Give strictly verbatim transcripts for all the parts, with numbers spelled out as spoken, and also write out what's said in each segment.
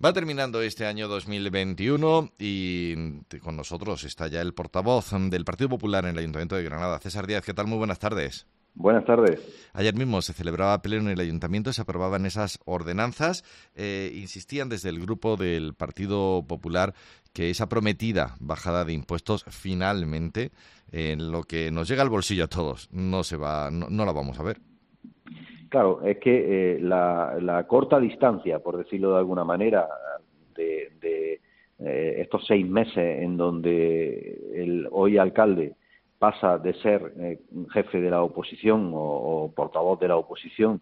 Va terminando este año dos mil veintiuno y con nosotros está ya el portavoz del Partido Popular en el Ayuntamiento de Granada, César Díaz. ¿Qué tal? Muy buenas tardes. Buenas tardes. Ayer mismo se celebraba pleno en el Ayuntamiento, se aprobaban esas ordenanzas. Eh, insistían desde el grupo del Partido Popular que esa prometida bajada de impuestos finalmente, en lo que nos llega al bolsillo a todos, no se va, no, no la vamos a ver. Claro, es que eh, la, la corta distancia, por decirlo de alguna manera, de, de eh, estos seis meses en donde el hoy alcalde pasa de ser eh, jefe de la oposición o, o portavoz de la oposición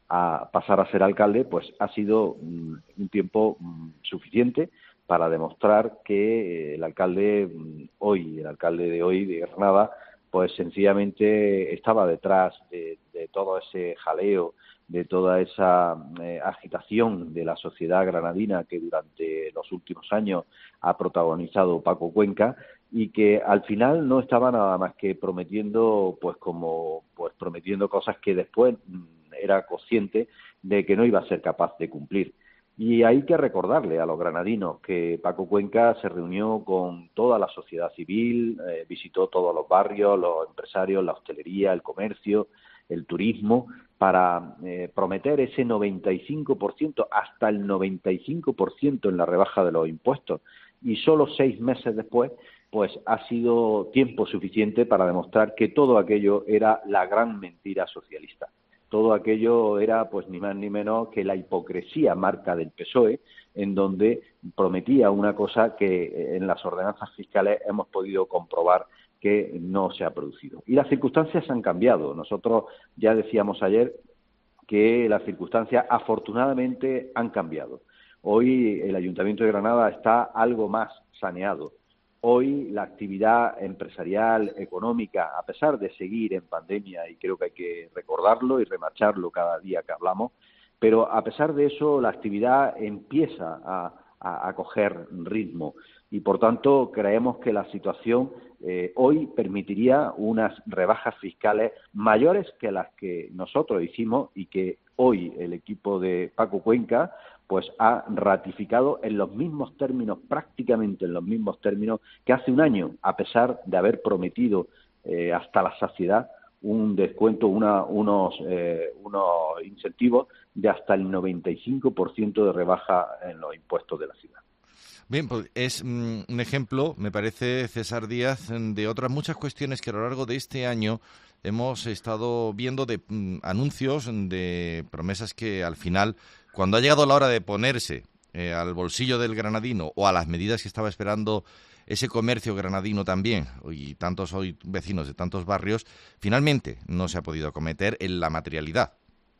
a pasar a ser alcalde, pues ha sido mm, un tiempo mm, suficiente para demostrar que eh, el alcalde mm, hoy, el alcalde de hoy de Granada, pues sencillamente estaba detrás de, de todo ese jaleo, de toda esa eh, agitación de la sociedad granadina que durante los últimos años ha protagonizado Paco Cuenca, y que al final no estaba nada más que prometiendo, pues como pues prometiendo cosas que después mm, era consciente de que no iba a ser capaz de cumplir. Y hay que recordarle a los granadinos que Paco Cuenca se reunió con toda la sociedad civil, eh, visitó todos los barrios, los empresarios, la hostelería, el comercio, el turismo, para eh, prometer ese noventa y cinco por ciento, hasta el noventa y cinco por ciento en la rebaja de los impuestos. Y solo seis meses después, pues ha sido tiempo suficiente para demostrar que todo aquello era la gran mentira socialista. Todo aquello era, pues, ni más ni menos que la hipocresía marca del P S O E, en donde prometía una cosa que en las ordenanzas fiscales hemos podido comprobar que no se ha producido. Y las circunstancias han cambiado. Nosotros ya decíamos ayer que las circunstancias afortunadamente han cambiado. Hoy el Ayuntamiento de Granada está algo más saneado. Hoy la actividad empresarial, económica, a pesar de seguir en pandemia, y creo que hay que recordarlo y remarcharlo cada día que hablamos, pero a pesar de eso la actividad empieza a, a, a coger ritmo y, por tanto, creemos que la situación eh, hoy permitiría unas rebajas fiscales mayores que las que nosotros hicimos y que hoy el equipo de Paco Cuenca pues ha ratificado en los mismos términos, prácticamente en los mismos términos que hace un año, a pesar de haber prometido eh, hasta la saciedad un descuento, una, unos, eh, unos incentivos de hasta el noventa y cinco por ciento de rebaja en los impuestos de la ciudad. Bien, pues es mm, un ejemplo, me parece, César Díaz, de otras muchas cuestiones que a lo largo de este año hemos estado viendo de mm, anuncios, de promesas que al final, cuando ha llegado la hora de ponerse eh, al bolsillo del granadino o a las medidas que estaba esperando ese comercio granadino también, y tantos hoy vecinos de tantos barrios, finalmente no se ha podido acometer en la materialidad.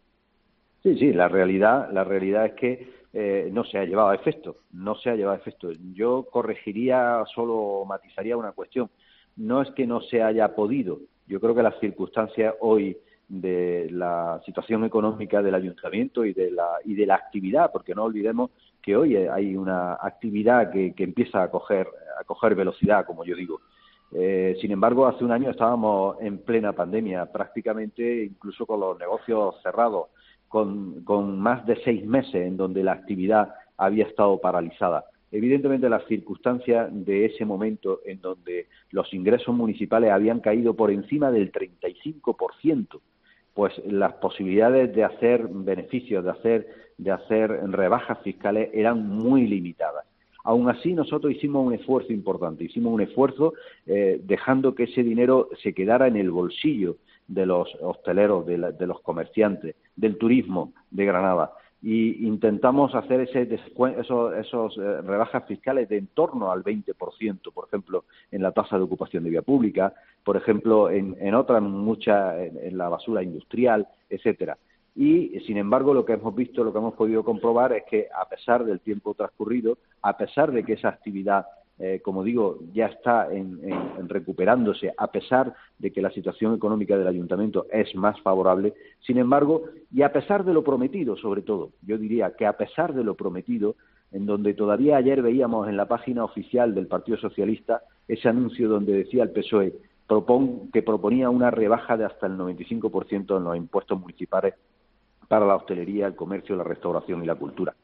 Sí, sí, la realidad, la realidad es que eh, no se ha llevado a efecto, no se ha llevado a efecto. Yo corregiría, solo matizaría una cuestión. No es que no se haya podido. Yo creo que las circunstancias hoy de la situación económica del ayuntamiento y de la y de la actividad, porque no olvidemos que hoy hay una actividad que, que empieza a coger a coger velocidad, como yo digo. Eh, sin embargo, hace un año estábamos en plena pandemia, prácticamente incluso con los negocios cerrados, con, con más de seis meses en donde la actividad había estado paralizada. Evidentemente, las circunstancias de ese momento en donde los ingresos municipales habían caído por encima del treinta y cinco por ciento, pues las posibilidades de hacer beneficios, de hacer, de hacer rebajas fiscales eran muy limitadas. Aún así, nosotros hicimos un esfuerzo importante, hicimos un esfuerzo eh, dejando que ese dinero se quedara en el bolsillo de los hosteleros, de, la, de los comerciantes, del turismo de Granada. Y intentamos hacer ese esos, esos eh, rebajas fiscales de en torno al veinte por ciento, por ejemplo, en la tasa de ocupación de vía pública, por ejemplo, en, en otras muchas, en, en la basura industrial, etcétera. Y, sin embargo, lo que hemos visto, lo que hemos podido comprobar es que, a pesar del tiempo transcurrido, a pesar de que esa actividad, eh, como digo, ya está en, en, en recuperándose, a pesar de que la situación económica del ayuntamiento es más favorable, sin embargo, y a pesar de lo prometido, sobre todo, yo diría que a pesar de lo prometido, en donde todavía ayer veíamos en la página oficial del Partido Socialista ese anuncio donde decía el P S O E propon, que proponía una rebaja de hasta el noventa y cinco por ciento en los impuestos municipales para la hostelería, el comercio, la restauración y la cultura.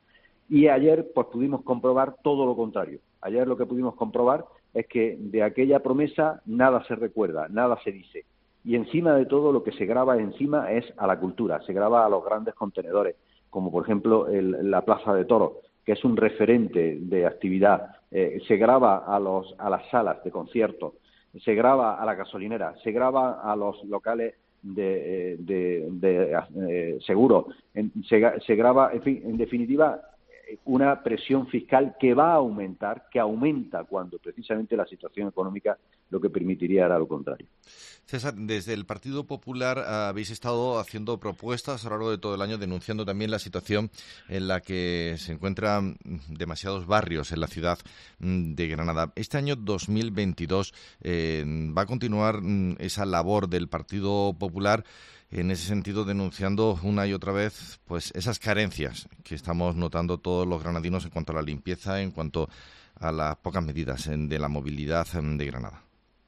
Y ayer pues pudimos comprobar todo lo contrario. Ayer lo que pudimos comprobar es que de aquella promesa nada se recuerda, nada se dice. Y encima de todo lo que se graba encima es a la cultura, se graba a los grandes contenedores, como por ejemplo el, la Plaza de Toros, que es un referente de actividad, eh, se graba a, los, a las salas de conciertos, se graba a la gasolinera, se graba a los locales de, de, de, de eh, seguros, se, se graba, en fin, en definitiva, una presión fiscal que va a aumentar, que aumenta cuando precisamente la situación económica lo que permitiría era lo contrario. César, desde el Partido Popular habéis estado haciendo propuestas a lo largo de todo el año, denunciando también la situación en la que se encuentran demasiados barrios en la ciudad de Granada. Este año dos mil veintidós eh, va a continuar esa labor del Partido Popular, en ese sentido denunciando una y otra vez pues esas carencias que estamos notando todos los granadinos en cuanto a la limpieza, en cuanto a las pocas medidas de la movilidad de Granada.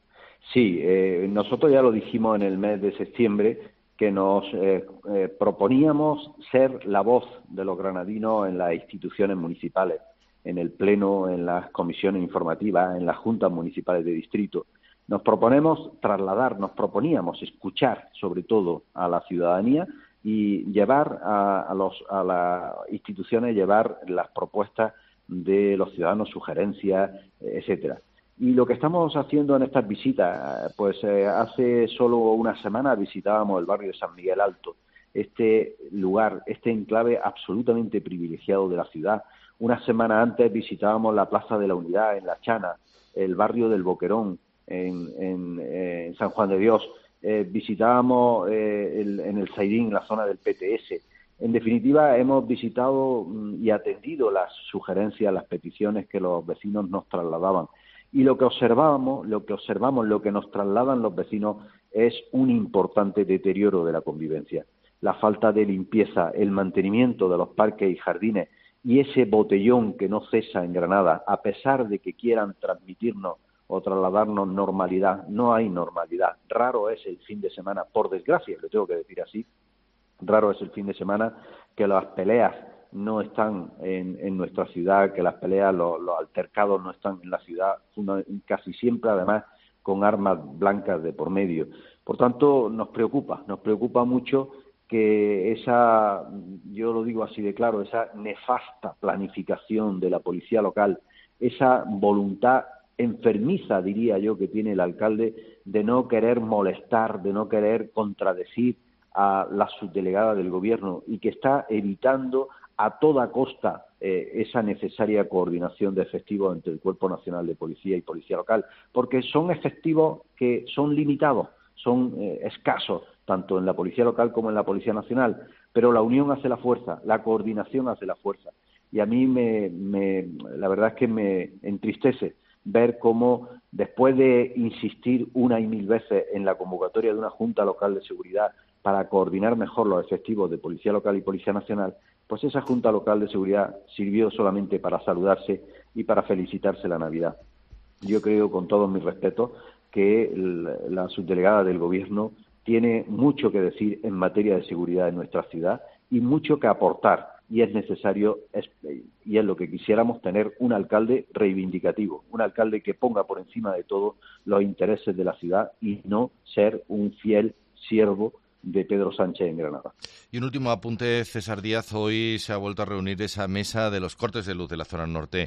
Sí, eh, nosotros ya lo dijimos en el mes de septiembre, que nos eh, eh, proponíamos ser la voz de los granadinos en las instituciones municipales, en el Pleno, en las comisiones informativas, en las juntas municipales de distrito. Nos proponemos trasladar, nos proponíamos escuchar sobre todo a la ciudadanía y llevar a, a, los, a las instituciones, llevar las propuestas de los ciudadanos, sugerencias, etcétera. Y lo que estamos haciendo en estas visitas, pues eh, hace solo una semana visitábamos el barrio de San Miguel Alto, este lugar, este enclave absolutamente privilegiado de la ciudad. Una semana antes visitábamos la Plaza de la Unidad en La Chana, el barrio del Boquerón en, en, eh, en San Juan de Dios, eh, visitábamos eh, el, en el Zaidín, la zona del P T S. En definitiva, hemos visitado y atendido las sugerencias, las peticiones que los vecinos nos trasladaban. Y lo que observábamos, lo que observamos, lo que nos trasladan los vecinos es un importante deterioro de la convivencia. La falta de limpieza, el mantenimiento de los parques y jardines y ese botellón que no cesa en Granada, a pesar de que quieran transmitirnos o trasladarnos normalidad, no hay normalidad. Raro es el fin de semana, por desgracia, lo tengo que decir así, raro es el fin de semana que las peleas no están en, en nuestra ciudad, que las peleas, los, los altercados no están en la ciudad, casi siempre además con armas blancas de por medio. Por tanto, nos preocupa, nos preocupa mucho que esa, yo lo digo así de claro, esa nefasta planificación de la policía local, esa voluntad enfermiza, diría yo, que tiene el alcalde de no querer molestar, de no querer contradecir a la subdelegada del gobierno y que está evitando a toda costa eh, esa necesaria coordinación de efectivos entre el Cuerpo Nacional de Policía y Policía Local, porque son efectivos que son limitados, son eh, escasos, tanto en la Policía Local como en la Policía Nacional, pero la unión hace la fuerza, la coordinación hace la fuerza. Y a mí, me, me, la verdad es que me entristece ver cómo, después de insistir una y mil veces en la convocatoria de una Junta Local de Seguridad para coordinar mejor los efectivos de Policía Local y Policía Nacional, pues esa Junta Local de Seguridad sirvió solamente para saludarse y para felicitarse la Navidad. Yo creo, con todos mis respetos, que la subdelegada del Gobierno tiene mucho que decir en materia de seguridad en nuestra ciudad y mucho que aportar, y es necesario, es, y es lo que quisiéramos, tener un alcalde reivindicativo, un alcalde que ponga por encima de todo los intereses de la ciudad y no ser un fiel siervo de Pedro Sánchez en Granada. Y un último apunte, César Díaz. Hoy se ha vuelto a reunir esa mesa de los cortes de luz de la zona norte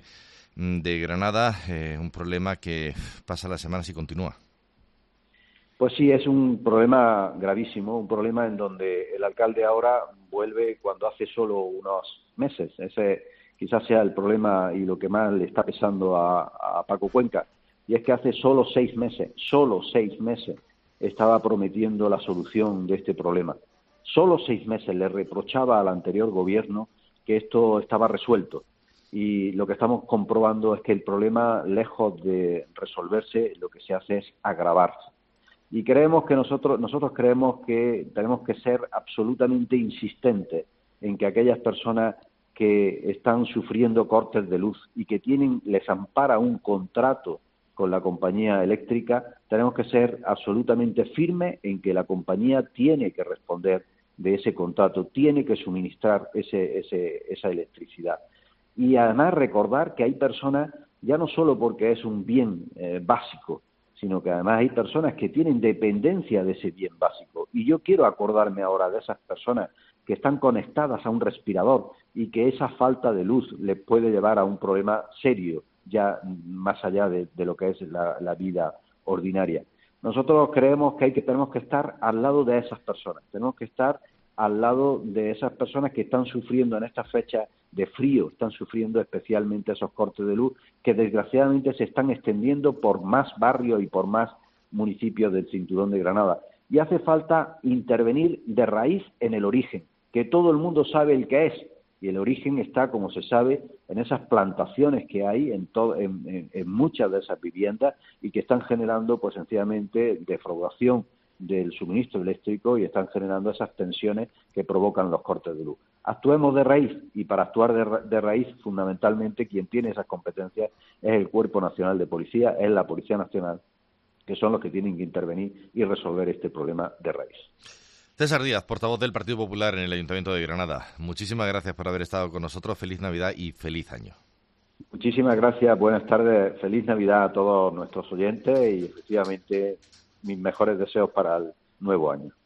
de Granada, eh, un problema que pasa las semanas y continúa. Pues sí, es un problema gravísimo, un problema en donde el alcalde ahora vuelve cuando hace solo unos meses. Ese quizás sea el problema y lo que más le está pesando a, a Paco Cuenca. Y es que hace solo seis meses, solo seis meses, estaba prometiendo la solución de este problema. Solo seis meses le reprochaba al anterior gobierno que esto estaba resuelto. Y lo que estamos comprobando es que el problema, lejos de resolverse, lo que se hace es agravarse. Y creemos que nosotros, nosotros creemos que tenemos que ser absolutamente insistentes en que aquellas personas que están sufriendo cortes de luz y que tienen, les ampara un contrato con la compañía eléctrica, tenemos que ser absolutamente firmes en que la compañía tiene que responder de ese contrato, tiene que suministrar ese, ese, esa electricidad. Y además recordar que hay personas, ya no solo porque es un bien eh, básico, sino que además hay personas que tienen dependencia de ese bien básico. Y yo quiero acordarme ahora de esas personas que están conectadas a un respirador y que esa falta de luz les puede llevar a un problema serio, ya más allá de, de lo que es la, la vida ordinaria. Nosotros creemos que hay que tenemos que estar al lado de esas personas, tenemos que estar al lado de esas personas que están sufriendo en estas fechas de frío, están sufriendo especialmente esos cortes de luz que desgraciadamente se están extendiendo por más barrios y por más municipios del cinturón de Granada. Y hace falta intervenir de raíz en el origen, que todo el mundo sabe el que es, y el origen está, como se sabe, en esas plantaciones que hay en, todo, en, en, en muchas de esas viviendas y que están generando, pues sencillamente, defraudación del suministro eléctrico y están generando esas tensiones que provocan los cortes de luz. Actuemos de raíz, y para actuar de, ra de raíz, fundamentalmente, quien tiene esas competencias es el Cuerpo Nacional de Policía, es la Policía Nacional, que son los que tienen que intervenir y resolver este problema de raíz. César Díaz, portavoz del Partido Popular en el Ayuntamiento de Granada. Muchísimas gracias por haber estado con nosotros. Feliz Navidad y feliz año. Muchísimas gracias, buenas tardes, feliz Navidad a todos nuestros oyentes y efectivamente mis mejores deseos para el nuevo año.